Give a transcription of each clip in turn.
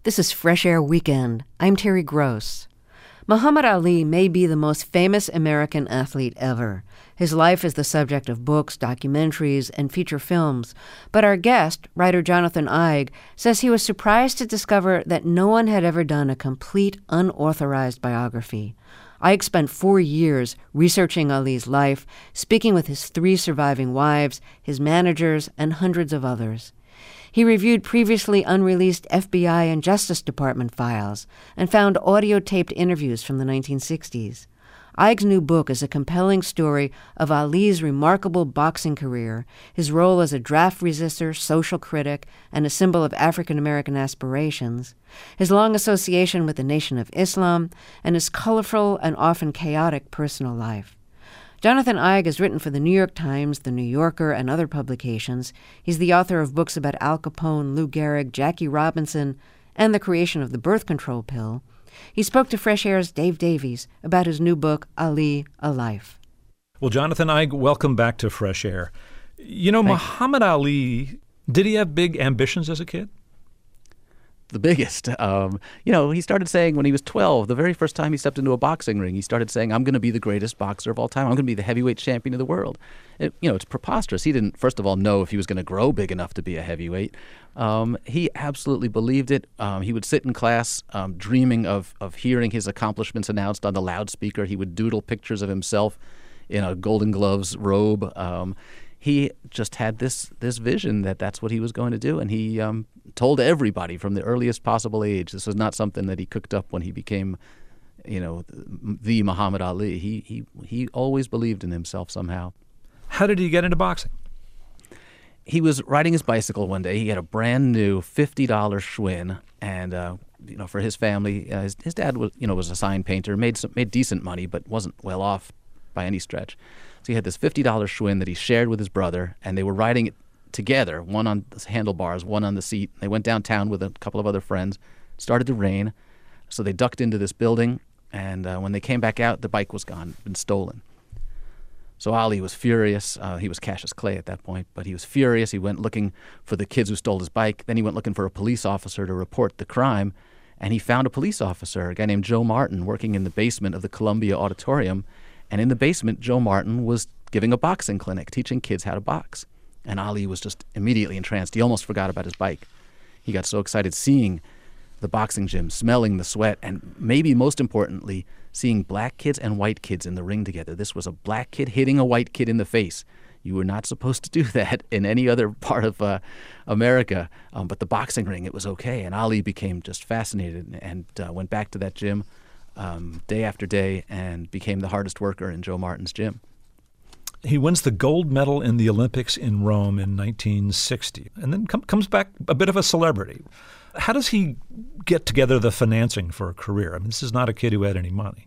This is Fresh Air Weekend. I'm Terry Gross. Muhammad Ali may be the most famous American athlete ever. His life is the subject of books, documentaries, and feature films. But our guest, writer Jonathan Eig, says he was surprised to discover that no one had ever done a complete, unauthorized biography. Eig spent 4 years researching Ali's life, speaking with his 3 surviving wives, his managers, and hundreds of others. He reviewed previously unreleased FBI and Justice Department files and found audio-taped interviews from the 1960s. Eig's new book is a compelling story of Ali's remarkable boxing career, his role as a draft resistor, social critic, and a symbol of African-American aspirations, his long association with the Nation of Islam, and his colorful and often chaotic personal life. Jonathan Eig has written for the New York Times, The New Yorker, and other publications. He's the author of books about Al Capone, Lou Gehrig, Jackie Robinson, and the creation of the birth control pill. He spoke to Fresh Air's Dave Davies about his new book, Ali, A Life. Well, Jonathan Eig, welcome back to Fresh Air. You know, Muhammad Ali, did he have big ambitions as a kid? The biggest. He started saying when he was 12, the very first time he stepped into a boxing ring, he started saying, I'm going to be the greatest boxer of all time. I'm going to be the heavyweight champion of the world. It's preposterous. He didn't, first of all, know if he was going to grow big enough to be a heavyweight. He absolutely believed it. He would sit in class dreaming of hearing his accomplishments announced on the loudspeaker. He would doodle pictures of himself in a Golden Gloves robe. He just had this vision that that's what he was going to do, and he told everybody from the earliest possible age. This was not something that he cooked up when he became, the Muhammad Ali. He always believed in himself somehow. How did he get into boxing? He was riding his bicycle one day. He had a brand new $50 Schwinn, and for his family, his dad was a sign painter, made decent money, but wasn't well off by any stretch. So he had this $50 Schwinn that he shared with his brother, and they were riding it together, one on the handlebars, one on the seat. They went downtown with a couple of other friends. It started to rain, so they ducked into this building, and when they came back out, the bike was gone, been stolen. So Ali was furious. He was Cassius Clay at that point, but he was furious. He went looking for the kids who stole his bike. Then he went looking for a police officer to report the crime, and he found a police officer, a guy named Joe Martin, working in the basement of the Columbia Auditorium. And in the basement, Joe Martin was giving a boxing clinic, teaching kids how to box. And Ali was just immediately entranced. He almost forgot about his bike. He got so excited seeing the boxing gym, smelling the sweat, and maybe most importantly, seeing black kids and white kids in the ring together. This was a black kid hitting a white kid in the face. You were not supposed to do that in any other part of America, but the boxing ring, it was okay. And Ali became just fascinated and went back to that gym day after day and became the hardest worker in Joe Martin's gym. He wins the gold medal in the Olympics in Rome in 1960 and then comes back a bit of a celebrity. How does he get together the financing for a career? I mean, this is not a kid who had any money.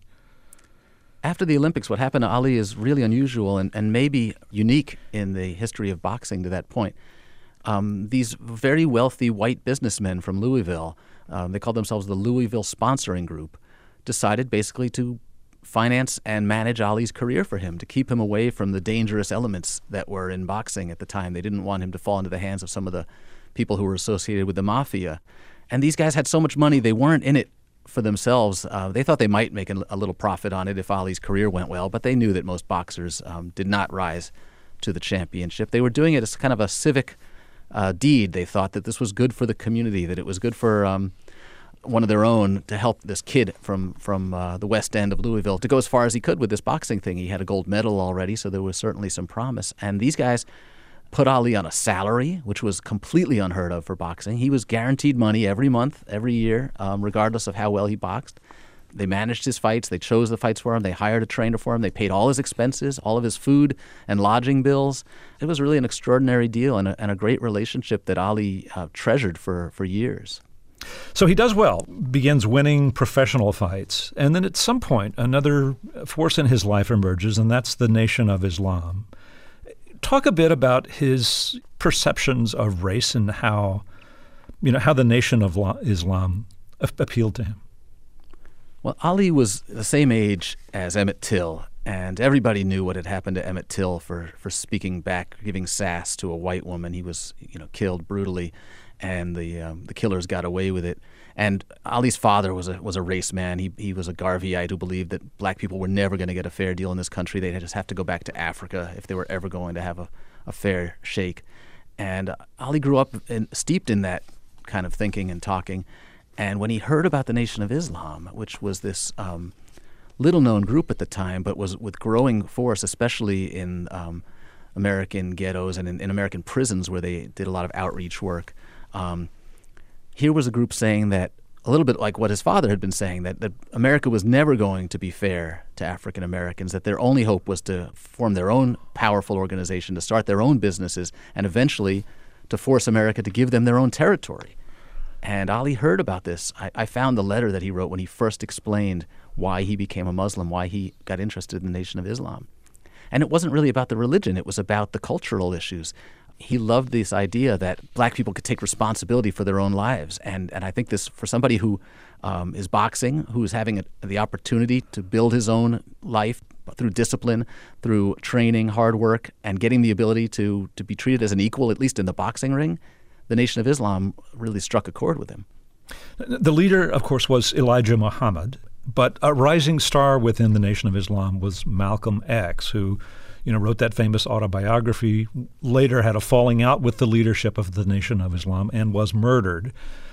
After the Olympics, what happened to Ali is really unusual and maybe unique in the history of boxing to that point. These very wealthy white businessmen from Louisville, they called themselves the Louisville Sponsoring Group, decided basically to finance and manage Ali's career for him, to keep him away from the dangerous elements that were in boxing at the time. They didn't want him to fall into the hands of some of the people who were associated with the mafia. And these guys had so much money, they weren't in it for themselves. They thought they might make a little profit on it if Ali's career went well, but they knew that most boxers did not rise to the championship. They were doing it as kind of a civic deed. They thought that this was good for the community, that it was good for one of their own to help this kid from the west end of Louisville to go as far as he could with this boxing thing. He had a gold medal already, so there was certainly some promise. And these guys put Ali on a salary, which was completely unheard of for boxing. He was guaranteed money every month, every year, regardless of how well he boxed. They managed his fights. They chose the fights for him. They hired a trainer for him. They paid all his expenses, all of his food and lodging bills. It was really an extraordinary deal and a great relationship that Ali treasured for years. So he does well, begins winning professional fights, and then at some point another force in his life emerges, and that's the Nation of Islam. Talk a bit about his perceptions of race and how the Nation of Islam appealed to him. Well, Ali was the same age as Emmett Till, and everybody knew what had happened to Emmett Till for speaking back, giving sass to a white woman. He was, killed brutally. and the killers got away with it. And Ali's father was a race man. He was a Garveyite who believed that black people were never going to get a fair deal in this country. They'd just have to go back to Africa if they were ever going to have a fair shake. And Ali grew up steeped in that kind of thinking and talking. And when he heard about the Nation of Islam, which was this little-known group at the time, but was with growing force, especially in American ghettos and in American prisons where they did a lot of outreach work, here was a group saying that, a little bit like what his father had been saying, that America was never going to be fair to African Americans, that their only hope was to form their own powerful organization, to start their own businesses, and eventually to force America to give them their own territory. And Ali heard about this. I found the letter that he wrote when he first explained why he became a Muslim, why he got interested in the Nation of Islam. And it wasn't really about the religion. It was about the cultural issues. He loved this idea that black people could take responsibility for their own lives. And I think this, for somebody who is boxing, who is having the opportunity to build his own life through discipline, through training, hard work, and getting the ability to be treated as an equal, at least in the boxing ring, the Nation of Islam really struck a chord with him. The leader, of course, was Elijah Muhammad, but a rising star within the Nation of Islam was Malcolm X, who wrote that famous autobiography, later had a falling out with the leadership of the Nation of Islam and was murdered.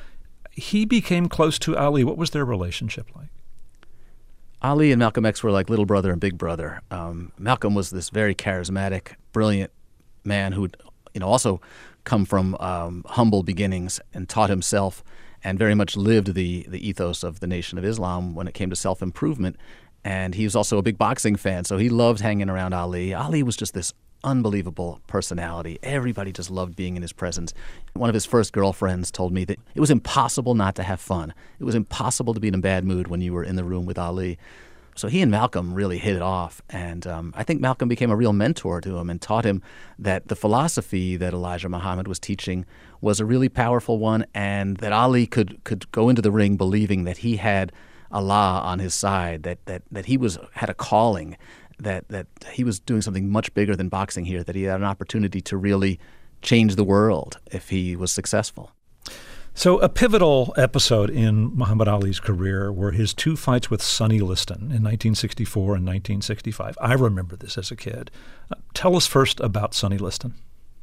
He became close to Ali. What was their relationship like? Ali and Malcolm X were like little brother and big brother. Malcolm was this very charismatic, brilliant man who also come from humble beginnings and taught himself and very much lived the ethos of the Nation of Islam when it came to self-improvement. And he was also a big boxing fan, so he loved hanging around Ali. Ali was just this unbelievable personality. Everybody just loved being in his presence. One of his first girlfriends told me that it was impossible not to have fun. It was impossible to be in a bad mood when you were in the room with Ali. So he and Malcolm really hit it off, and I think Malcolm became a real mentor to him and taught him that the philosophy that Elijah Muhammad was teaching was a really powerful one, and that Ali could go into the ring believing that he had Allah on his side, that he had a calling, that he was doing something much bigger than boxing here, that he had an opportunity to really change the world if he was successful. So a pivotal episode in Muhammad Ali's career were his two fights with Sonny Liston in 1964 and 1965. I remember this as a kid. Tell us first about Sonny Liston.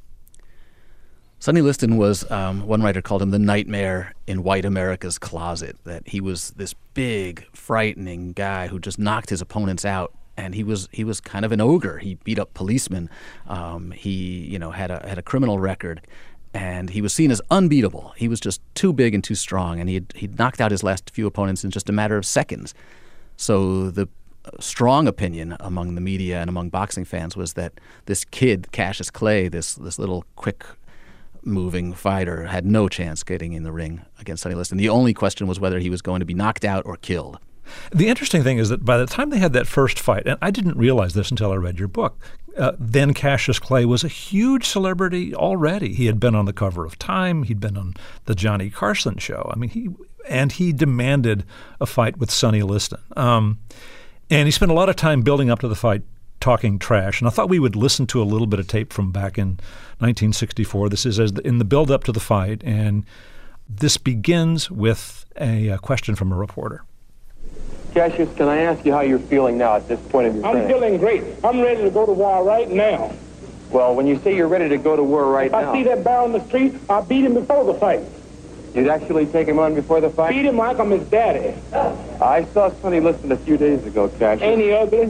Sonny Liston was, one writer called him the nightmare in white America's closet, that he was this big, frightening guy who just knocked his opponents out. And he was kind of an ogre. He beat up policemen. He had a criminal record. And he was seen as unbeatable. He was just too big and too strong, and he'd knocked out his last few opponents in just a matter of seconds. So the strong opinion among the media and among boxing fans was that this kid, Cassius Clay, this little quick-moving fighter, had no chance getting in the ring against Sonny Liston. The only question was whether he was going to be knocked out or killed. The interesting thing is that by the time they had that first fight, and I didn't realize this until I read your book, then Cassius Clay was a huge celebrity already. He had been on the cover of Time. He'd been on the Johnny Carson show. I mean, he demanded a fight with Sonny Liston. And he spent a lot of time building up to the fight talking trash. And I thought we would listen to a little bit of tape from back in 1964. This is in the build-up to the fight, and this begins with a question from a reporter. Cassius, can I ask you how you're feeling now at this point of your training? I'm feeling great. I'm ready to go to war right now. Well, when you say you're ready to go to war right now... If I see that barrel in the street, I'll beat him before the fight. You'd actually take him on before the fight? Beat him like I'm his daddy. I saw Sonny Liston a few days ago, Cassius. Ain't he ugly?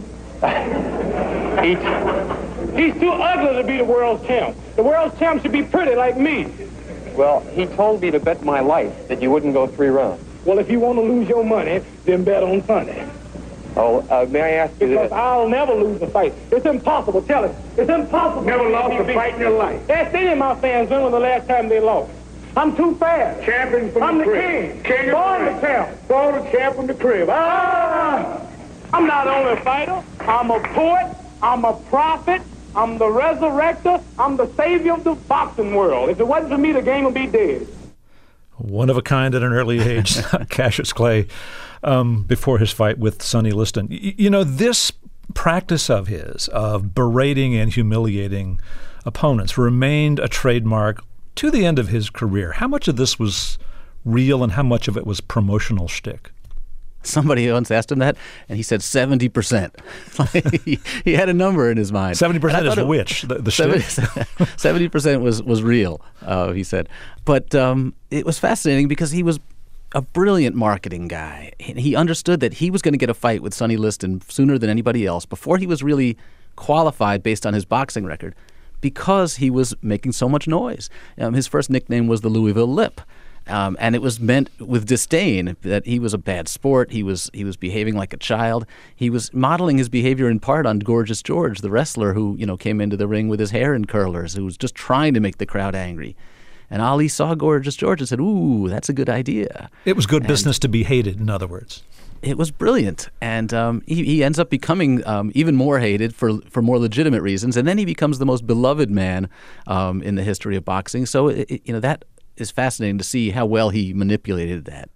He's too ugly to be the world champ. The world champ should be pretty like me. Well, he told me to bet my life that you wouldn't go 3 rounds. Well, if you want to lose your money, then bet on Sunday. Oh, may I ask you this? Because I'll never lose a fight. It's impossible. Tell him. It's impossible. Never lost a fight in your life. Ask any of my fans when was the last time they lost. I'm too fast. Champion from I'm the king. King Born the champ. Born the champ from the crib. I'm not only a fighter. I'm a poet. I'm a prophet. I'm the resurrector. I'm the savior of the boxing world. If it wasn't for me, the game would be dead. One of a kind at an early age, Cassius Clay, before his fight with Sonny Liston. This practice of his, of berating and humiliating opponents, remained a trademark To the end of his career, how much of this was real and how much of it was promotional shtick? Somebody once asked him that, and he said 70%. He had a number in his mind. 70% is which? The shtick? 70% was real, he said. But it was fascinating because he was a brilliant marketing guy. He understood that he was going to get a fight with Sonny Liston sooner than anybody else before he was really qualified based on his boxing record because he was making so much noise. His first nickname was the Louisville Lip. And it was meant with disdain that he was a bad sport. He was behaving like a child. He was modeling his behavior in part on Gorgeous George, the wrestler who came into the ring with his hair in curlers, who was just trying to make the crowd angry. And Ali saw Gorgeous George and said, "Ooh, that's a good idea." It was good business to be hated, in other words. It was brilliant, and he ends up becoming even more hated for more legitimate reasons, and then he becomes the most beloved man in the history of boxing. So that is fascinating to see how well he manipulated that.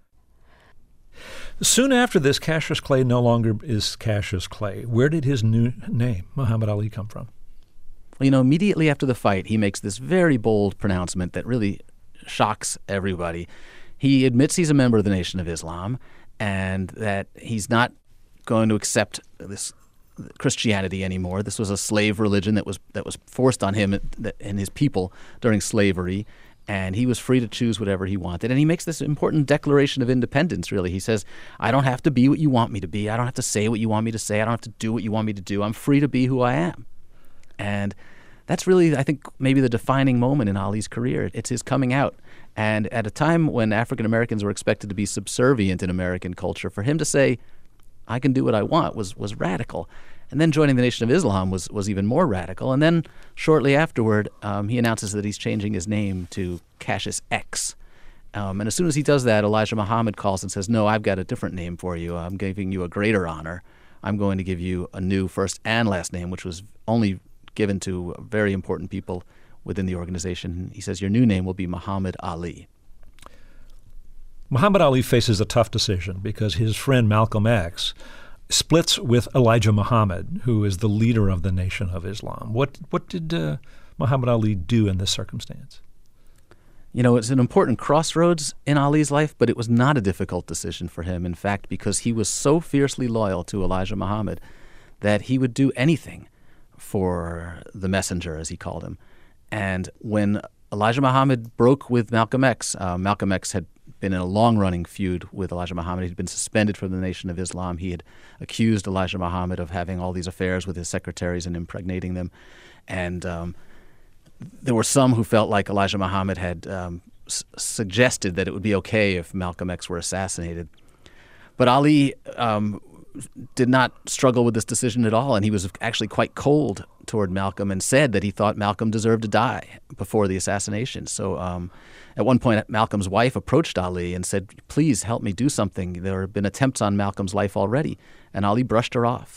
Soon after this, Cassius Clay no longer is Cassius Clay. Where did his new name, Muhammad Ali, come from? Well, immediately after the fight, he makes this very bold pronouncement that really shocks everybody. He admits he's a member of the Nation of Islam and that he's not going to accept this Christianity anymore. This was a slave religion that was forced on him and his people during slavery. And he was free to choose whatever he wanted. And he makes this important declaration of independence, really. He says, I don't have to be what you want me to be. I don't have to say what you want me to say. I don't have to do what you want me to do. I'm free to be who I am. And that's really, I think, maybe the defining moment in Ali's career. It's his coming out. And at a time when African Americans were expected to be subservient in American culture, for him to say, I can do what I want was radical. And then joining the Nation of Islam was even more radical. And then shortly afterward, he announces that he's changing his name to Cassius X. And as soon as he does that, Elijah Muhammad calls and says, no, I've got a different name for you. I'm giving you a greater honor. I'm going to give you a new first and last name, which was only given to very important people within the organization. He says, your new name will be Muhammad Ali. Muhammad Ali faces a tough decision because his friend Malcolm X splits with Elijah Muhammad, who is the leader of the Nation of Islam. What did Muhammad Ali do in this circumstance? It's an important crossroads in Ali's life, but it was not a difficult decision for him, in fact, because he was so fiercely loyal to Elijah Muhammad that he would do anything for the messenger, as he called him. And when Elijah Muhammad broke with Malcolm X had been in a long-running feud with Elijah Muhammad. He'd been suspended from the Nation of Islam. He had accused Elijah Muhammad of having all these affairs with his secretaries and impregnating them. And there were some who felt like Elijah Muhammad had suggested that it would be okay if Malcolm X were assassinated. But Ali did not struggle with this decision at all, and he was actually quite cold toward Malcolm and said that he thought Malcolm deserved to die before the assassination. So at one point, Malcolm's wife approached Ali and said, please help me do something. There have been attempts on Malcolm's life already. And Ali brushed her off.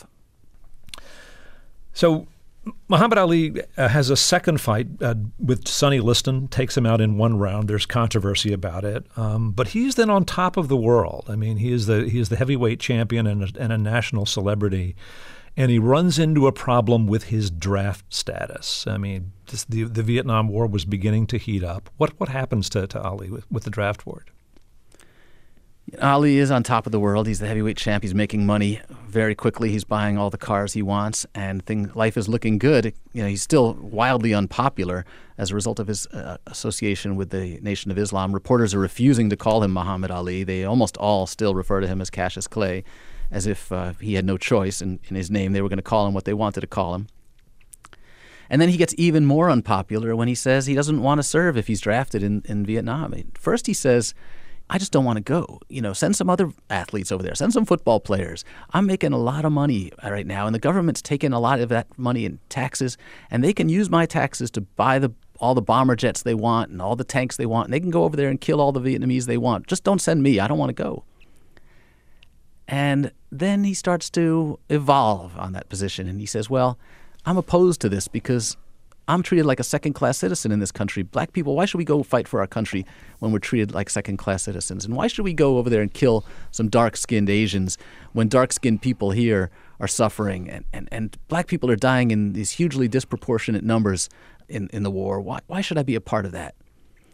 So Muhammad Ali has a second fight with Sonny Liston, takes him out in one round. There's controversy about it. But he's then on top of the world. I mean, he is the heavyweight champion and a national celebrity. And he runs into a problem with his draft status. I mean, the Vietnam War was beginning to heat up. What happens to Ali with the draft board? Ali is on top of the world. He's the heavyweight champ. He's making money very quickly. He's buying all the cars he wants, and life is looking good. He's still wildly unpopular as a result of his association with the Nation of Islam. Reporters are refusing to call him Muhammad Ali. They almost all still refer to him as Cassius Clay, as if he had no choice in his name. They were going to call him what they wanted to call him. And then he gets even more unpopular when he says he doesn't want to serve if he's drafted in Vietnam. First he says, I just don't want to go. Send some other athletes over there. Send some football players. I'm making a lot of money right now, and the government's taking a lot of that money in taxes, and they can use my taxes to buy all the bomber jets they want and all the tanks they want, and they can go over there and kill all the Vietnamese they want. Just don't send me. I don't want to go. And then he starts to evolve on that position, and he says, well, I'm opposed to this because I'm treated like a second-class citizen in this country. Black people, why should we go fight for our country when we're treated like second-class citizens? And why should we go over there and kill some dark-skinned Asians when dark-skinned people here are suffering and black people are dying in these hugely disproportionate numbers in the war? Why should I be a part of that?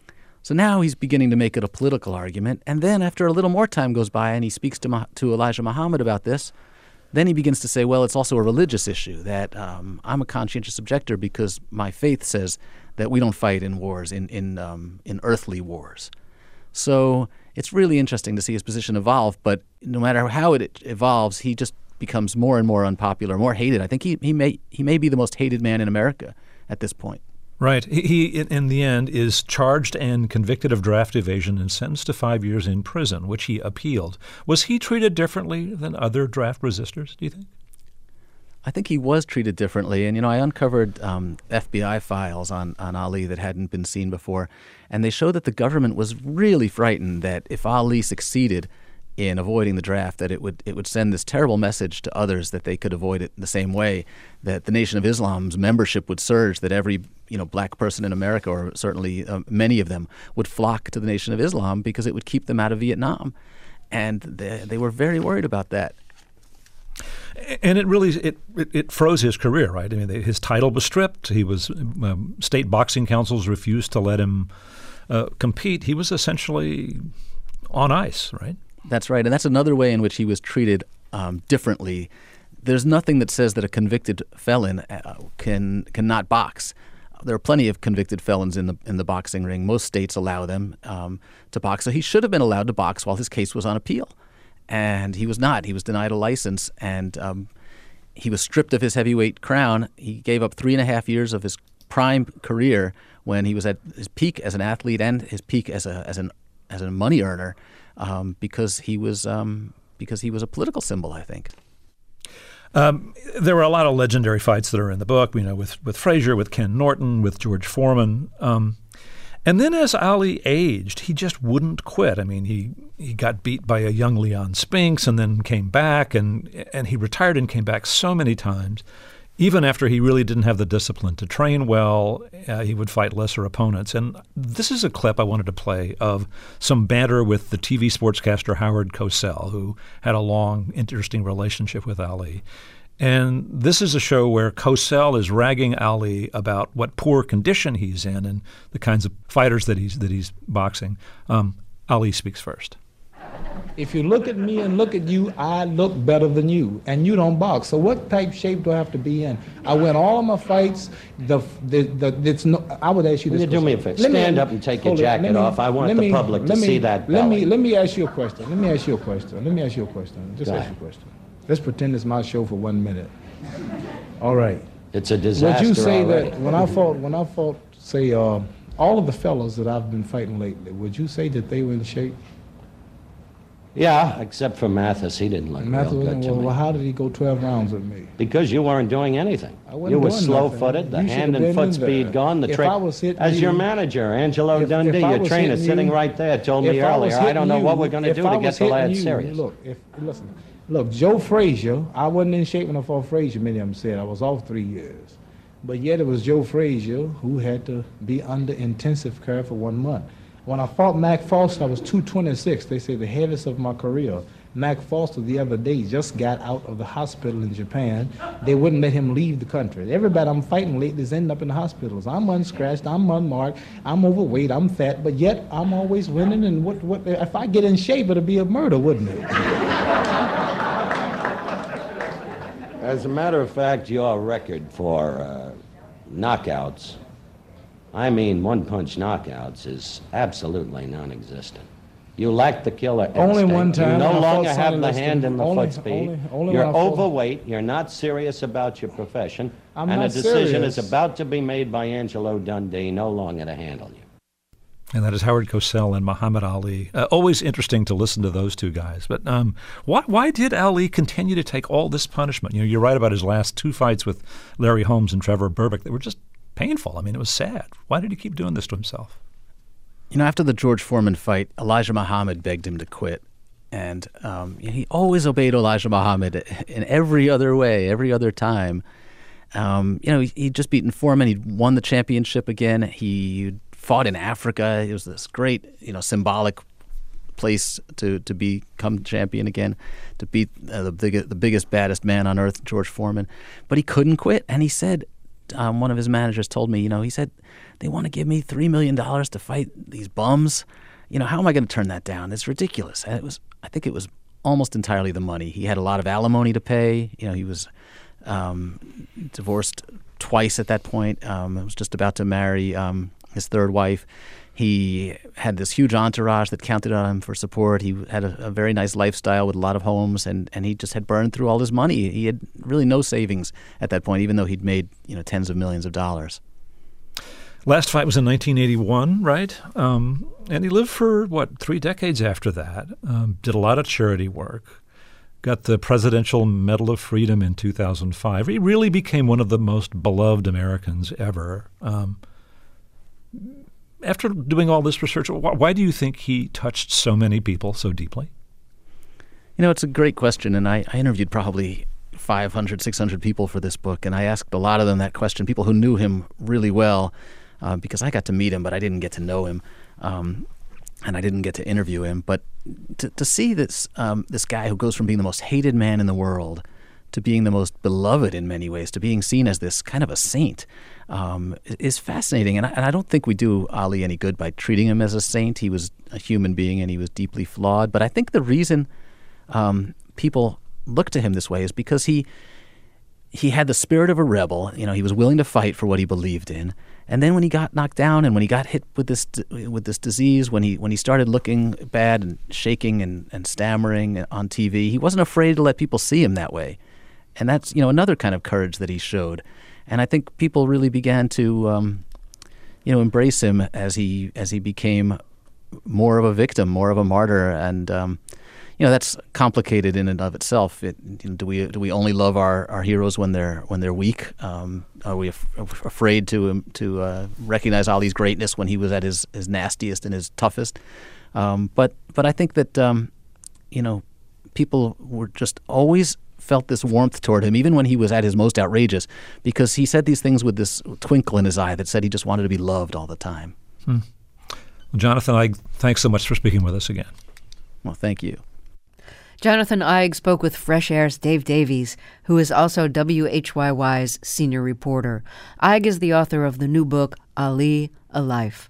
So now he's beginning to make it a political argument. And then after a little more time goes by and he speaks to Elijah Muhammad about this, then he begins to say, well, it's also a religious issue, that I'm a conscientious objector because my faith says that we don't fight in wars, in earthly wars. So it's really interesting to see his position evolve, but no matter how it evolves, he just becomes more and more unpopular, more hated. I think he may be the most hated man in America at this point. Right. He, in the end, is charged and convicted of draft evasion and sentenced to 5 years in prison, which he appealed. Was he treated differently than other draft resistors, do you think? I think he was treated differently. And, I uncovered FBI files on Ali that hadn't been seen before, and they showed that the government was really frightened that if Ali succeeded in avoiding the draft, that it would send this terrible message to others that they could avoid it in the same way, that the Nation of Islam's membership would surge, that every black person in America, or certainly many of them, would flock to the Nation of Islam because it would keep them out of Vietnam. And they were very worried about that. And it really it froze his career, right? I mean, his title was stripped. He was state boxing councils refused to let him compete. He was essentially on ice, right? That's right, and that's another way in which he was treated differently. There's nothing that says that a convicted felon cannot box. There are plenty of convicted felons in the boxing ring. Most states allow them to box. So he should have been allowed to box while his case was on appeal, and he was not. He was denied a license, and he was stripped of his heavyweight crown. He gave up 3.5 years of his prime career when he was at his peak as an athlete and his peak as a money earner. Because he was a political symbol, I think. There were a lot of legendary fights that are in the book, with Frazier, with Ken Norton, with George Foreman. And then as Ali aged, he just wouldn't quit. I mean, he got beat by a young Leon Spinks and then came back, and he retired and came back so many times. Even after he really didn't have the discipline to train well, he would fight lesser opponents. And this is a clip I wanted to play of some banter with the TV sportscaster Howard Cosell, who had a long, interesting relationship with Ali. And this is a show where Cosell is ragging Ali about what poor condition he's in and the kinds of fighters that he's boxing. Ali speaks first. If you look at me and look at you, I look better than you, and you don't box. So what type shape do I have to be in? I win all of my fights. I would ask you this. Do me a favor. Stand up and take your jacket off. I want the public to see that belly. Let me ask you a question. Just ask you a question. Let's pretend it's my show for 1 minute. All right. It's a disaster. Would you say already. that when I fought, say, all of the fellows that I've been fighting lately, would you say that they were in shape? Yeah, except for Mathis. He didn't look real good to me. Well, how did he go 12 rounds with me? Because you weren't doing anything. You were slow-footed, the hand and foot speed gone, the trick. As your manager, Angelo Dundee, your trainer, sitting right there, told me earlier, I don't know what we're going to do to get the lad serious. Look, Joe Frazier, I wasn't in shape when I fought Frazier, many of them said. I was off 3 years. But yet it was Joe Frazier who had to be under intensive care for 1 month. When I fought Mac Foster, I was 226. They say the heaviest of my career. Mac Foster the other day just got out of the hospital in Japan. They wouldn't let him leave the country. Everybody I'm fighting lately is ending up in the hospitals. I'm unscratched, I'm unmarked, I'm overweight, I'm fat, but yet I'm always winning. And what if I get in shape, it'll be a murder, wouldn't it? As a matter of fact, your record for knockouts, I mean one-punch knockouts, is absolutely non-existent. You lack the killer instinct. Only one time. You no longer have the hand and the foot speed. You're overweight. You're not serious about your profession. And a decision is about to be made by Angelo Dundee no longer to handle you. And that is Howard Cosell and Muhammad Ali. Always interesting to listen to those two guys. But why did Ali continue to take all this punishment? You're right about his last 2 fights with Larry Holmes and Trevor Berbick. They were just painful. I mean, it was sad. Why did he keep doing this to himself? After the George Foreman fight, Elijah Muhammad begged him to quit. And he always obeyed Elijah Muhammad in every other way, every other time. He'd just beaten Foreman. He'd won the championship again. He fought in Africa. It was this great, symbolic place to become champion again, to beat the biggest, baddest man on earth, George Foreman. But he couldn't quit. And he said, one of his managers told me, he said, they want to give me $3 million to fight these bums. How am I going to turn that down? It's ridiculous. And I think it was almost entirely the money. He had a lot of alimony to pay. He was divorced twice at that point. Was just about to marry his third wife. He had this huge entourage that counted on him for support. He had a very nice lifestyle with a lot of homes, and he just had burned through all his money. He had really no savings at that point, even though he'd made tens of millions of dollars. Last fight was in 1981, right? And he lived for, 3 decades after that. Did a lot of charity work. Got the Presidential Medal of Freedom in 2005. He really became one of the most beloved Americans ever. After doing all this research, why do you think he touched so many people so deeply? It's a great question, and I interviewed probably 500, 600 people for this book, and I asked a lot of them that question, people who knew him really well, because I got to meet him, but I didn't get to know him, and I didn't get to interview him. But to see this guy who goes from being the most hated man in the world to being the most beloved in many ways, to being seen as this kind of a saint, is fascinating. And I don't think we do Ali any good by treating him as a saint. He was a human being and he was deeply flawed. But I think the reason people look to him this way is because he had the spirit of a rebel. He was willing to fight for what he believed in. And then when he got knocked down and when he got hit with this disease, when he started looking bad and shaking and stammering on TV, he wasn't afraid to let people see him that way. And that's another kind of courage that he showed. And I think people really began to embrace him as he became more of a victim, more of a martyr. And that's complicated in and of itself. Do we only love our heroes when they're weak? Are we afraid to recognize Ali's greatness when he was at his nastiest and his toughest? But I think that people were just always felt this warmth toward him, even when he was at his most outrageous, because he said these things with this twinkle in his eye that said he just wanted to be loved all the time. Well, Jonathan Eig, thanks so much for speaking with us again. Well, thank you. Jonathan Eig spoke with Fresh Air's Dave Davies, who is also WHYY's senior reporter. Eig is the author of the new book, Ali, A Life.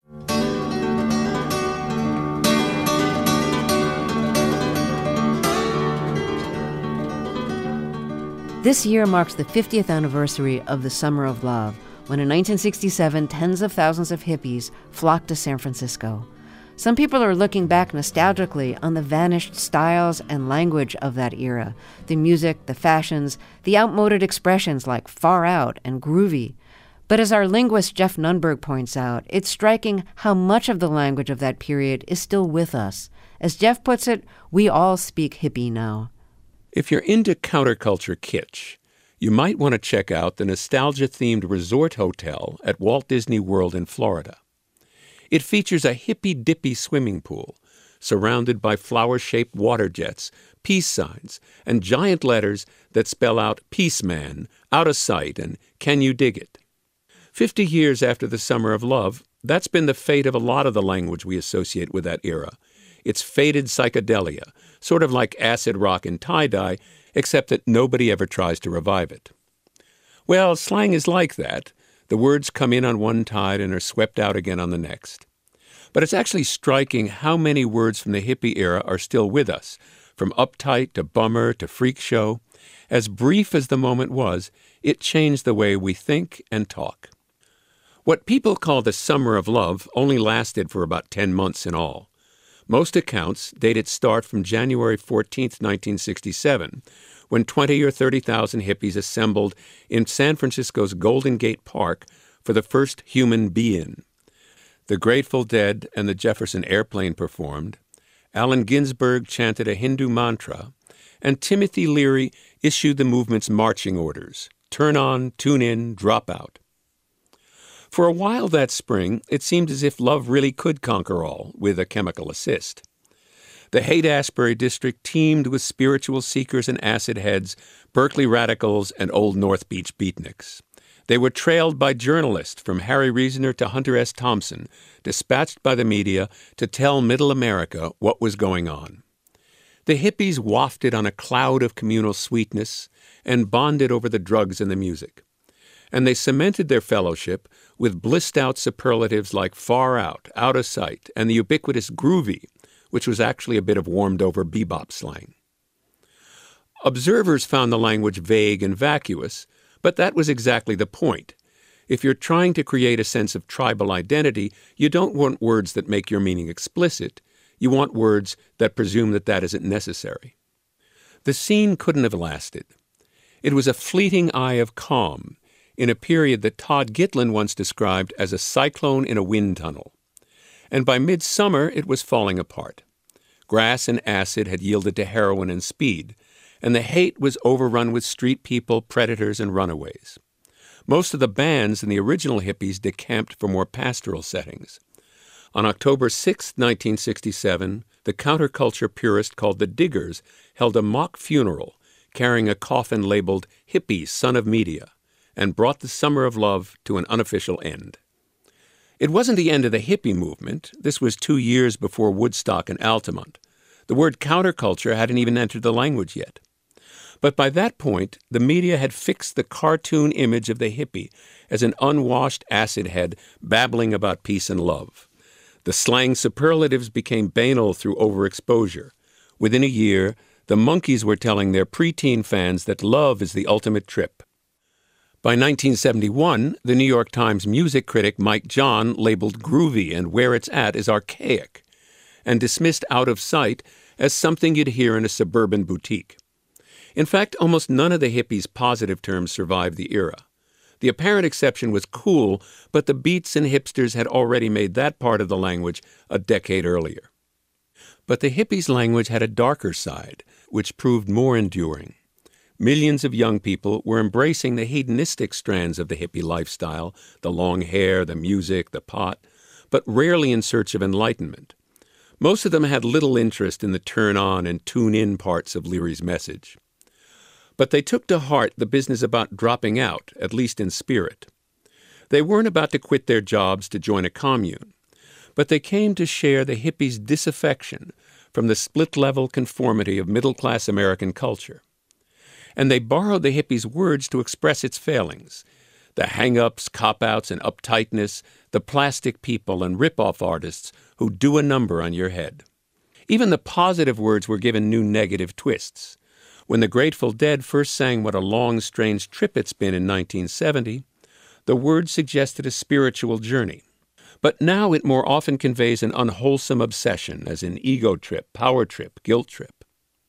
This year marks the 50th anniversary of the Summer of Love, when in 1967, tens of thousands of hippies flocked to San Francisco. Some people are looking back nostalgically on the vanished styles and language of that era, the music, the fashions, the outmoded expressions like far out and groovy. But as our linguist Jeff Nunberg points out, it's striking how much of the language of that period is still with us. As Jeff puts it, we all speak hippie now. If you're into counterculture kitsch, you might want to check out the nostalgia-themed resort hotel at Walt Disney World in Florida. It features a hippy-dippy swimming pool surrounded by flower-shaped water jets, peace signs, and giant letters that spell out Peace Man, Out of Sight, and Can You Dig It? 50 years after the Summer of Love, that's been the fate of a lot of the language we associate with that era. It's faded psychedelia, sort of like acid rock and tie-dye, except that nobody ever tries to revive it. Well, slang is like that. The words come in on one tide and are swept out again on the next. But it's actually striking how many words from the hippie era are still with us, from uptight to bummer to freak show. As brief as the moment was, it changed the way we think and talk. What people call the Summer of Love only lasted for about 10 months in all. Most accounts date its start from January 14, 1967, when 20 or 30,000 hippies assembled in San Francisco's Golden Gate Park for the first human be-in. The Grateful Dead and the Jefferson Airplane performed, Allen Ginsberg chanted a Hindu mantra, and Timothy Leary issued the movement's marching orders: turn on, tune in, drop out. For a while that spring, it seemed as if love really could conquer all, with a chemical assist. The Haight-Ashbury district teemed with spiritual seekers and acid heads, Berkeley radicals, and Old North Beach beatniks. They were trailed by journalists from Harry Reasoner to Hunter S. Thompson, dispatched by the media to tell Middle America what was going on. The hippies wafted on a cloud of communal sweetness and bonded over the drugs and the music. and they cemented their fellowship with blissed-out superlatives like far out of sight, and the ubiquitous groovy, which was actually a bit of warmed-over bebop slang. Observers found the language vague and vacuous, but that was exactly the point. If you're trying to create a sense of tribal identity, you don't want words that make your meaning explicit. You want words that presume that that isn't necessary. The scene couldn't have lasted. It was a fleeting eye of calm in a period that Todd Gitlin once described as a cyclone in a wind tunnel. And by midsummer, it was falling apart. Grass and acid had yielded to heroin and speed, and the hate was overrun with street people, predators, and runaways. Most of the bands in the original hippies decamped for more pastoral settings. On October 6, 1967, the counterculture purist called the Diggers held a mock funeral carrying a coffin labeled "Hippie, Son of Media," and brought the Summer of Love to an unofficial end. It wasn't the end of the hippie movement. This was 2 years before Woodstock and Altamont. The word counterculture hadn't even entered the language yet. But by that point, the media had fixed the cartoon image of the hippie as an unwashed acid head babbling about peace and love. The slang superlatives became banal through overexposure. Within a year, the Monkees were telling their preteen fans that love is the ultimate trip. By 1971, the New York Times music critic Mike John labeled groovy and Where It's At as archaic, and dismissed Out of Sight as something you'd hear in a suburban boutique. In fact, almost none of the hippies' positive terms survived the era. The apparent exception was cool, but the beats and hipsters had already made that part of the language a decade earlier. But the hippies' language had a darker side, which proved more enduring. Millions of young people were embracing the hedonistic strands of the hippie lifestyle, the long hair, the music, the pot, but rarely in search of enlightenment. Most of them had little interest in the turn-on and tune-in parts of Leary's message. But they took to heart the business about dropping out, at least in spirit. They weren't about to quit their jobs to join a commune, but they came to share the hippies' disaffection from the split-level conformity of middle-class American culture. And they borrowed the hippies' words to express its failings, the hang-ups, cop-outs, and uptightness, the plastic people and rip-off artists who do a number on your head. Even the positive words were given new negative twists. When the Grateful Dead first sang What a Long, Strange Trip It's Been in 1970, the words suggested a spiritual journey. But now it more often conveys an unwholesome obsession, as in ego trip, power trip, guilt trip.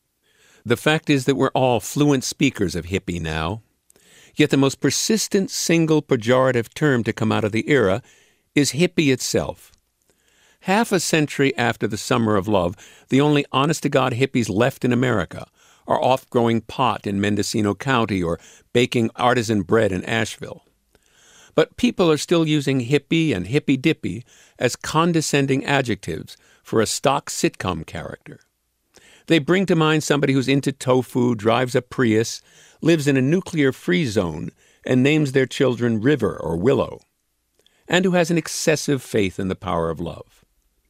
The fact is that we're all fluent speakers of hippie now. Yet the most persistent single pejorative term to come out of the era is hippie itself. Half a century after the Summer of Love, the only honest-to-God hippies left in America are off growing pot in Mendocino County or baking artisan bread in Asheville. But people are still using hippie and hippy-dippy as condescending adjectives for a stock sitcom character. They bring to mind somebody who's into tofu, drives a Prius, lives in a nuclear-free zone, and names their children River or Willow, and who has an excessive faith in the power of love.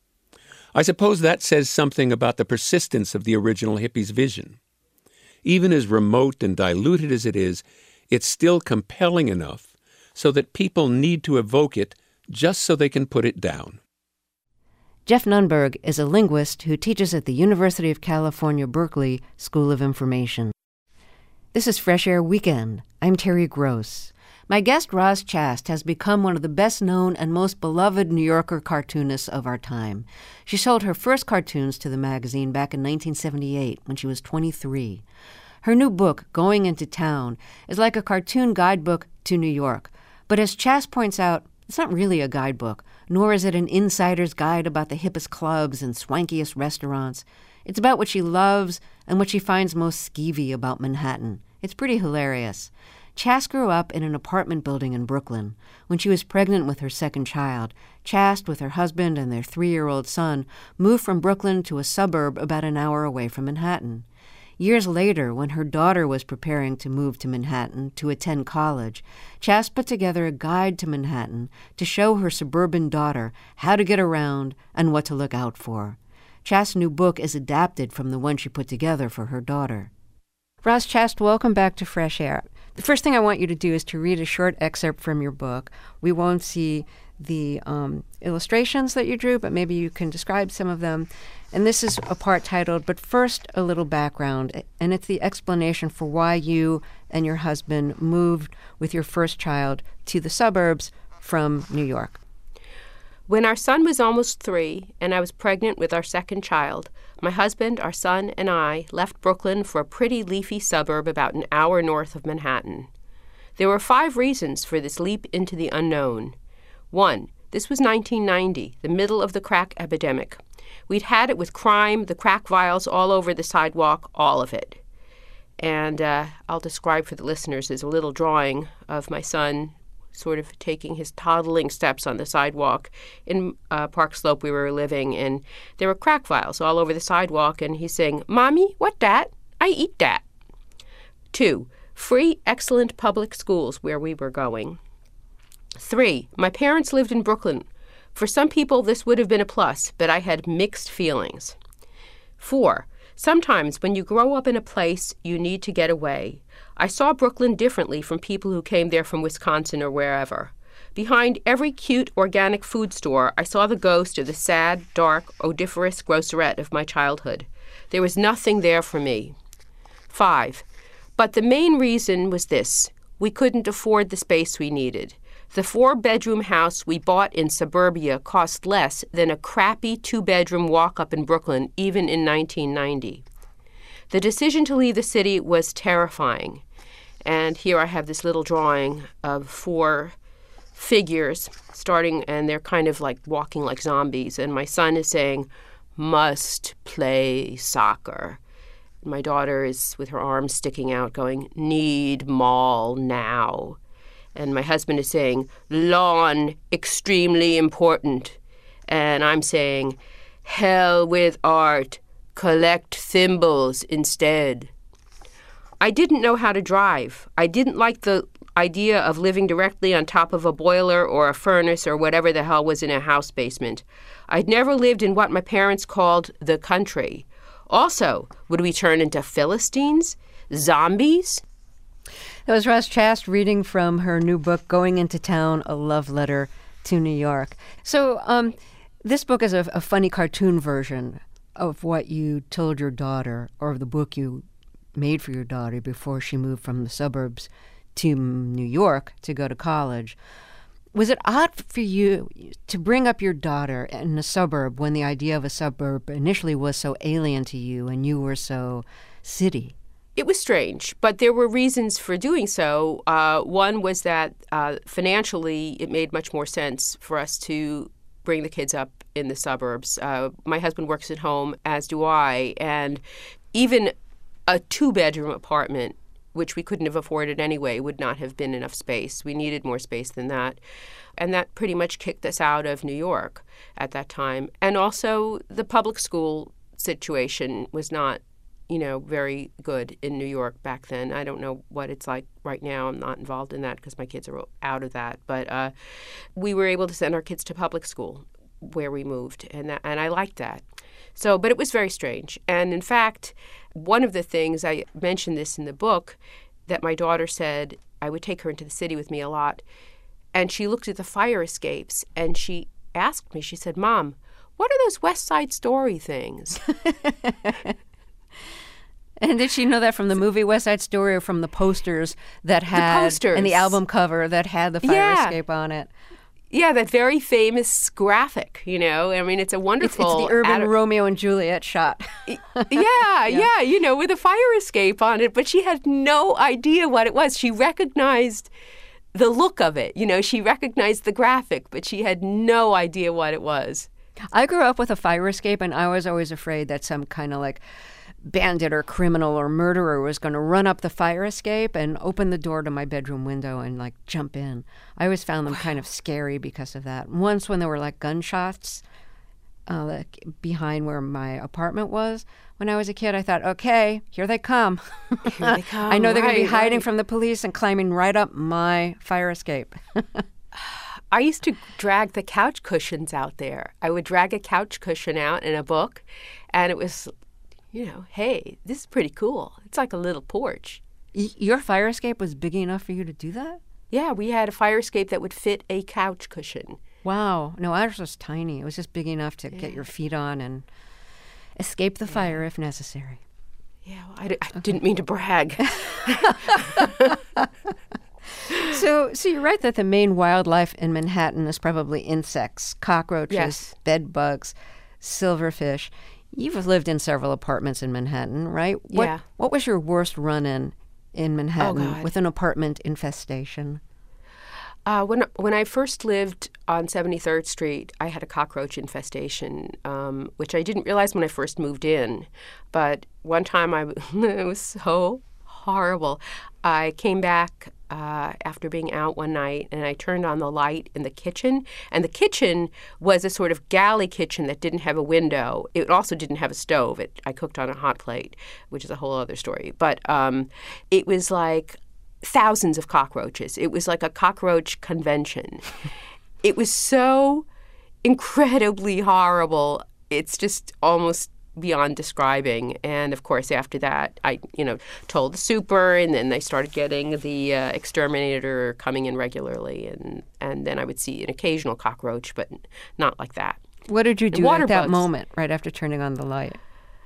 I suppose that says something about the persistence of the original hippies' vision. Even as remote and diluted as it is, it's still compelling enough so that people need to evoke it just so they can put it down. Jeff Nunberg is a linguist who teaches at the University of California, Berkeley School of Information. This is Fresh Air Weekend. I'm Terry Gross. My guest, Roz Chast, has become one of the best-known and most beloved New Yorker cartoonists of our time. She sold her first cartoons to the magazine back in 1978 when she was 23. Her new book, Going Into Town, is like a cartoon guidebook to New York. But as Chast points out, it's not really a guidebook, nor is it an insider's guide about the hippest clubs and swankiest restaurants. It's about what she loves and what she finds most skeevy about Manhattan. It's pretty hilarious. Chast grew up in an apartment building in Brooklyn. When she was pregnant with her second child, Chast, with her husband and their 3-year-old son, moved from Brooklyn to a suburb about an hour away from Manhattan. Years later, when her daughter was preparing to move to Manhattan to attend college, Chast put together a guide to Manhattan to show her suburban daughter how to get around and what to look out for. Chast's new book is adapted from the one she put together for her daughter. Roz Chast, welcome back to Fresh Air. The first thing I want you to do is to read a short excerpt from your book. We won't see the illustrations that you drew, but maybe you can describe some of them. And this is a part titled, But First, a Little Background. And it's the explanation for why you and your husband moved with your first child to the suburbs from New York. When our son was almost 3 and I was pregnant with our second child, my husband, our son, and I left Brooklyn for a pretty leafy suburb about an hour north of Manhattan. There were 5 reasons for this leap into the unknown. 1, this was 1990, the middle of the crack epidemic. We'd had it with crime, the crack vials all over the sidewalk, all of it. And I'll describe for the listeners as a little drawing of my son sort of taking his toddling steps on the sidewalk in Park Slope we were living in. There were crack vials all over the sidewalk, and he's saying, "Mommy, what dat? I eat dat." 2, free, excellent public schools where we were going. 3, my parents lived in Brooklyn. For some people, this would have been a plus, but I had mixed feelings. 4, sometimes when you grow up in a place, you need to get away. I saw Brooklyn differently from people who came there from Wisconsin or wherever. Behind every cute organic food store, I saw the ghost of the sad, dark, odoriferous grocerette of my childhood. There was nothing there for me. 5, but the main reason was this. We couldn't afford the space we needed. The 4-bedroom house we bought in suburbia cost less than a crappy 2-bedroom walk-up in Brooklyn, even in 1990. The decision to leave the city was terrifying. And here I have this little drawing of 4 figures starting, and they're kind of like walking like zombies. And my son is saying, "Must play soccer." My daughter is with her arms sticking out going, "Need mall now." And my husband is saying, "Lawn, extremely important." And I'm saying, "Hell with art, collect thimbles instead." I didn't know how to drive. I didn't like the idea of living directly on top of a boiler or a furnace or whatever the hell was in a house basement. I'd never lived in what my parents called the country. Also, would we turn into Philistines? Zombies? That was Roz Chast reading from her new book, Going Into Town, A Love Letter to New York. So this book is a funny cartoon version of what you told your daughter, or of the book you made for your daughter before she moved from the suburbs to New York to go to college. Was it odd for you to bring up your daughter in a suburb when the idea of a suburb initially was so alien to you and you were so city? It was strange, but there were reasons for doing so. One was that financially it made much more sense for us to bring the kids up in the suburbs. My husband works at home, as do I, and even a 2-bedroom apartment, which we couldn't have afforded anyway, would not have been enough space. We needed more space than that. And that pretty much kicked us out of New York at that time. And also the public school situation was not very good in New York back then. I don't know what it's like right now. I'm not involved in that because my kids are out of that. But we were able to send our kids to public school where we moved, and I liked that. So, but it was very strange. And in fact, one of the things, I mentioned this in the book, that my daughter said, I would take her into the city with me a lot, and she looked at the fire escapes, and she asked me, she said, "Mom, what are those West Side Story things?" And did she know that from the movie West Side Story or from the posters that had, and the album cover that had the fire escape on it? Yeah, that very famous graphic, I mean, it's a wonderful... It's the urban Romeo and Juliet shot. Yeah, with a fire escape on it. But she had no idea what it was. She recognized the look of it. She recognized the graphic, but she had no idea what it was. I grew up with a fire escape, and I was always afraid that some kind of like bandit or criminal or murderer was going to run up the fire escape and open the door to my bedroom window and like jump in. I always found them kind of scary because of that. Once when there were like gunshots behind where my apartment was when I was a kid, I thought, okay, here they come. Here they come. I know they're going to be hiding from the police and climbing right up my fire escape. I used to drag the couch cushions out there. I would drag a couch cushion out in a book, and it was hey, this is pretty cool. It's like a little porch. Your fire escape was big enough for you to do that? Yeah, we had a fire escape that would fit a couch cushion. Wow. No, ours was tiny. It was just big enough to get your feet on and escape the fire if necessary. Yeah, well, I didn't mean to brag. So you're right that the main wildlife in Manhattan is probably insects, cockroaches, bed bugs, silverfish. You've lived in several apartments in Manhattan, right? What was your worst run-in in Manhattan with an apartment infestation? When I first lived on 73rd Street, I had a cockroach infestation, which I didn't realize when I first moved in. But one time it was so horrible. I came back after being out one night, and I turned on the light in the kitchen. And the kitchen was a sort of galley kitchen that didn't have a window. It also didn't have a stove. I cooked on a hot plate, which is a whole other story. But it was like thousands of cockroaches. It was like a cockroach convention. It was so incredibly horrible. It's just almost beyond describing. And of course, after that, I, told the super, and then they started getting the exterminator coming in regularly, and then I would see an occasional cockroach, but not like that. What did you do at that moment, right after turning on the light?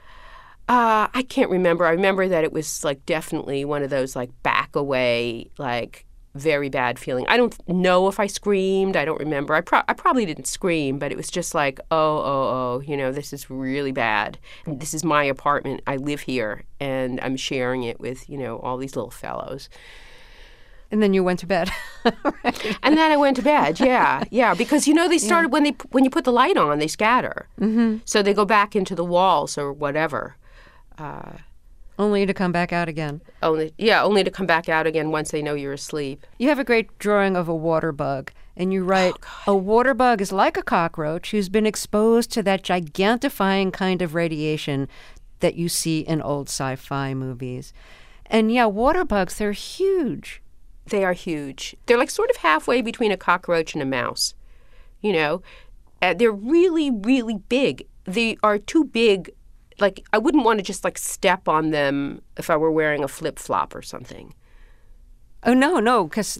I can't remember. I remember that it was like definitely one of those like back away, like very bad feeling. I don't know if I screamed. I don't remember. I probably didn't scream, but it was just like, oh, this is really bad. This is my apartment. I live here, and I'm sharing it with, all these little fellows. And then you went to bed. Right. And then I went to bed, yeah. Because, they started, when you put the light on, they scatter. Mm-hmm. So they go back into the walls or whatever. Only to come back out again. Only to come back out again once they know you're asleep. You have a great drawing of a water bug, and you write, a water bug is like a cockroach who's been exposed to that gigantifying kind of radiation that you see in old sci-fi movies. And water bugs, they're huge. They are huge. They're like sort of halfway between a cockroach and a mouse. They're really, really big. They are too big. Like, I wouldn't want to just, step on them if I were wearing a flip-flop or something. Oh, no, because...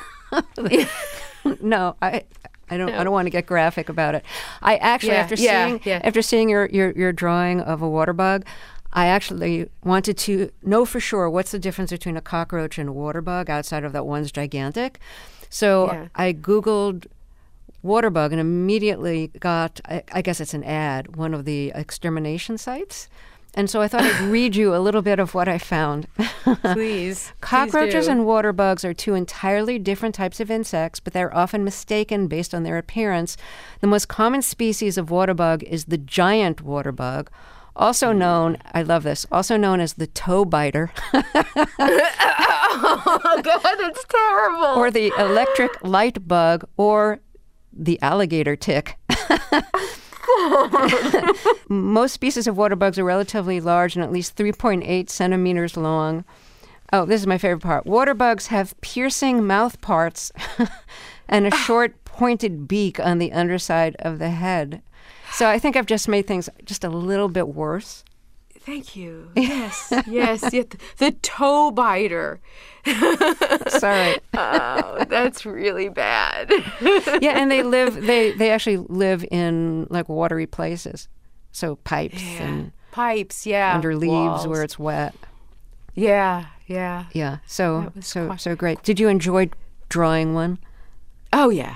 No, I don't want to get graphic about it. I actually, after seeing your drawing of a water bug, I actually wanted to know for sure what's the difference between a cockroach and a water bug outside of that one's gigantic. So I Googled water bug and immediately got, I guess it's an ad, one of the extermination sites. And so I thought I'd read you a little bit of what I found. Please. Cockroaches and water bugs are two entirely different types of insects, but they're often mistaken based on their appearance. The most common species of water bug is the giant water bug, also known, I love this, also known as the toe biter. Oh, God, that's terrible. Or the electric light bug, or the alligator tick. Most species of water bugs are relatively large and at least 3.8 centimeters long. Oh, this is my favorite part. Water bugs have piercing mouth parts and a short pointed beak on the underside of the head. So I think I've just made things just a little bit worse. Thank you. Yes. The toe biter. Sorry. Oh, that's really bad. Yeah, and they actually live in like watery places. So pipes and under leaves walls. where it's wet. Yeah. So great. Did you enjoy drawing one? Oh yeah.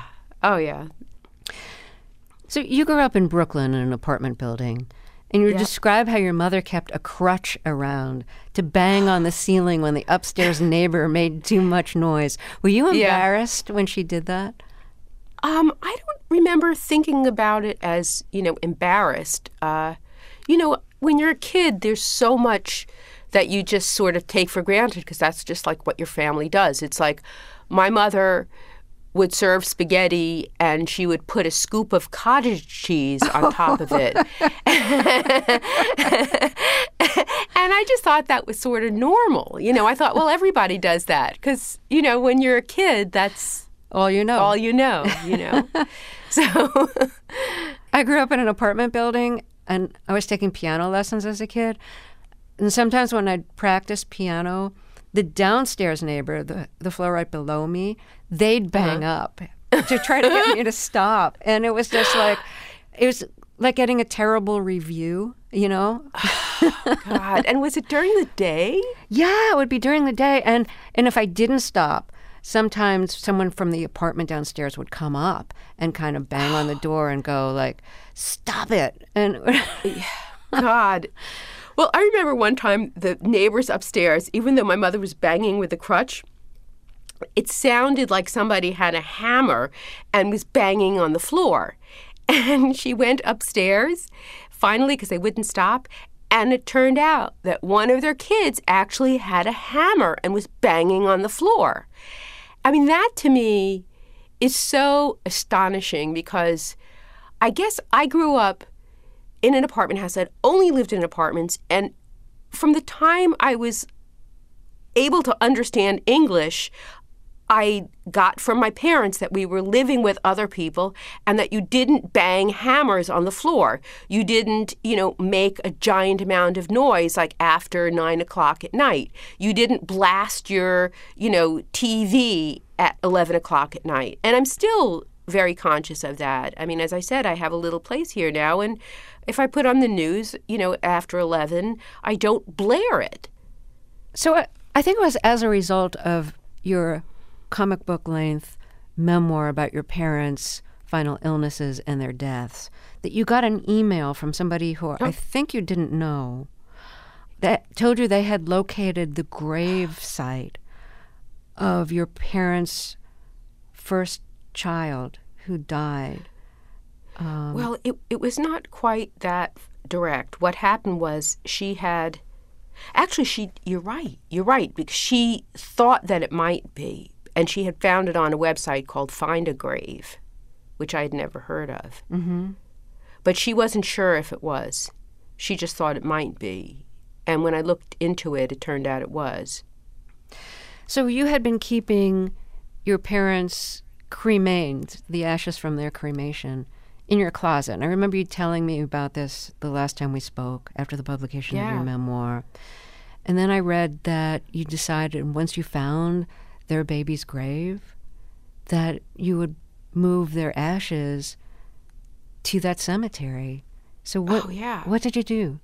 So you grew up in Brooklyn in an apartment building. And you describe how your mother kept a crutch around to bang on the ceiling when the upstairs neighbor made too much noise. Were you embarrassed when she did that? I don't remember thinking about it as, embarrassed. When you're a kid, there's so much that you just sort of take for granted because that's just like what your family does. It's like my mother would serve spaghetti, and she would put a scoop of cottage cheese on top of it. And I just thought that was sort of normal. I thought, well, everybody does that because, when you're a kid, that's all you know. So I grew up in an apartment building, and I was taking piano lessons as a kid. And sometimes when I'd practice piano, the downstairs neighbor, the floor right below me, they'd bang up to try to get me to stop. And it was just like, it was like getting a terrible review, you know? God. And was it during the day? Yeah, it would be during the day. And if I didn't stop, sometimes someone from the apartment downstairs would come up and kind of bang on the door and go like, stop it. And God. Well, I remember one time the neighbors upstairs, even though my mother was banging with a crutch, it sounded like somebody had a hammer and was banging on the floor. And she went upstairs, finally, because they wouldn't stop, and it turned out that one of their kids actually had a hammer and was banging on the floor. I mean, that to me is so astonishing because I guess I grew up in an apartment house. I'd only lived in apartments, and from the time I was able to understand English, I got from my parents that we were living with other people and that you didn't bang hammers on the floor. You didn't, make a giant amount of noise like after 9 o'clock at night. You didn't blast your, TV at 11 o'clock at night. And I'm still very conscious of that. I mean, as I said, I have a little place here now, and if I put on the news, after 11, I don't blare it. So I think it was as a result of your comic book length memoir about your parents' final illnesses and their deaths that you got an email from somebody who I think you didn't know that told you they had located the grave site of your parents' first child who died. Well, it was not quite that direct. What happened was you're right, because she thought that it might be. And she had found it on a website called Find a Grave, which I had never heard of. Mm-hmm. But she wasn't sure if it was. She just thought it might be. And when I looked into it, it turned out it was. So you had been keeping your parents' cremains, the ashes from their cremation, in your closet. And I remember you telling me about this the last time we spoke after the publication of your memoir. And then I read that you decided once you found their baby's grave, that you would move their ashes to that cemetery. So what did you do?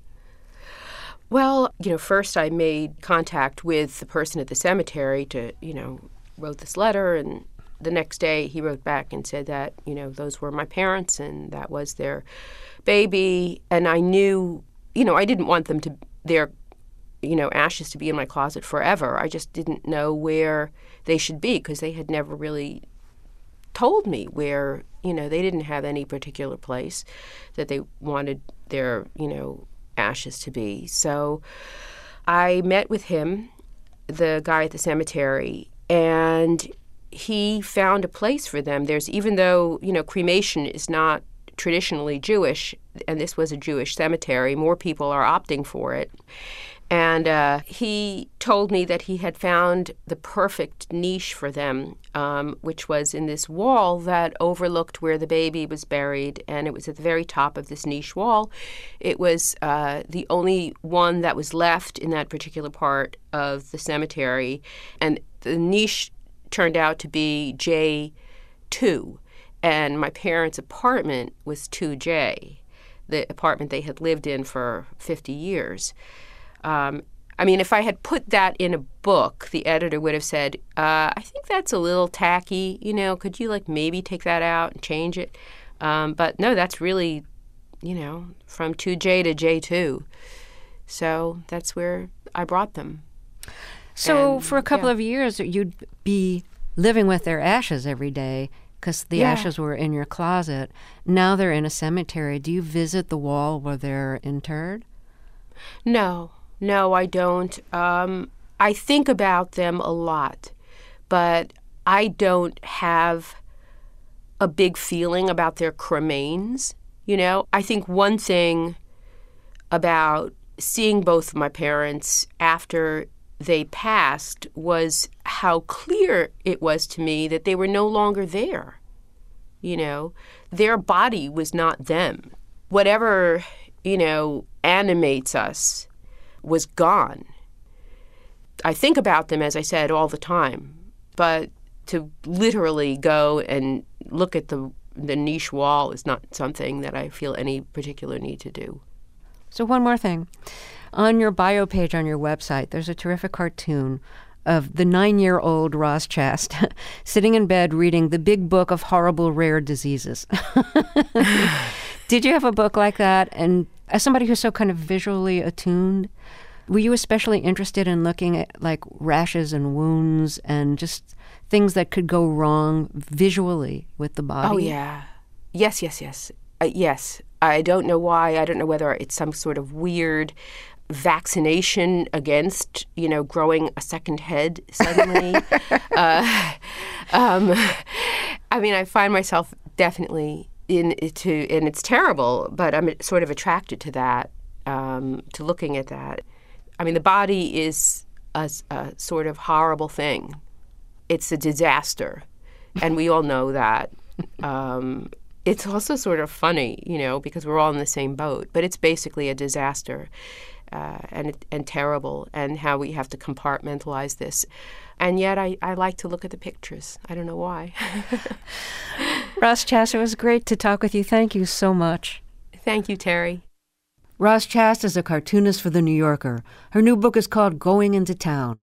Well, first I made contact with the person at the cemetery to, wrote this letter, and the next day he wrote back and said that, those were my parents and that was their baby. And I knew, I didn't want them to, their ashes to be in my closet forever. I just didn't know where they should be because they had never really told me where, they didn't have any particular place that they wanted their, ashes to be. So I met with him, the guy at the cemetery, and he found a place for them. Even though, cremation is not traditionally Jewish, and this was a Jewish cemetery, more people are opting for it. And he told me that he had found the perfect niche for them, which was in this wall that overlooked where the baby was buried. And it was at the very top of this niche wall. It was the only one that was left in that particular part of the cemetery. And the niche turned out to be J2. And my parents' apartment was 2J, the apartment they had lived in for 50 years. If I had put that in a book, the editor would have said, I think that's a little tacky, could you maybe take that out and change it? But no, that's really, from 2J to J2. So that's where I brought them. So for a couple of years, you'd be living with their ashes every day because the ashes were in your closet. Now they're in a cemetery. Do you visit the wall where they're interred? No, I don't. I think about them a lot, but I don't have a big feeling about their cremains. I think one thing about seeing both of my parents after they passed was how clear it was to me that they were no longer there. Their body was not them. Whatever animates us was gone. I think about them, as I said, all the time, but to literally go and look at the niche wall is not something that I feel any particular need to do. So one more thing. On your bio page on your website, there's a terrific cartoon of the 9-year-old Roz Chast sitting in bed reading The Big Book of Horrible Rare Diseases. Did you have a book like that? And as somebody who's so kind of visually attuned, were you especially interested in looking at like rashes and wounds and just things that could go wrong visually with the body? Oh, yeah. Yes. Yes. I don't know why. I don't know whether it's some sort of weird vaccination against, growing a second head suddenly. I find myself definitely and it's terrible, but I'm sort of attracted to that, to looking at that. The body is a sort of horrible thing. It's a disaster, and we all know that. It's also sort of funny, because we're all in the same boat, but it's basically a disaster. And terrible, and how we have to compartmentalize this. And yet I like to look at the pictures. I don't know why. Roz Chast, it was great to talk with you. Thank you so much. Thank you, Terry. Roz Chast is a cartoonist for The New Yorker. Her new book is called Going Into Town.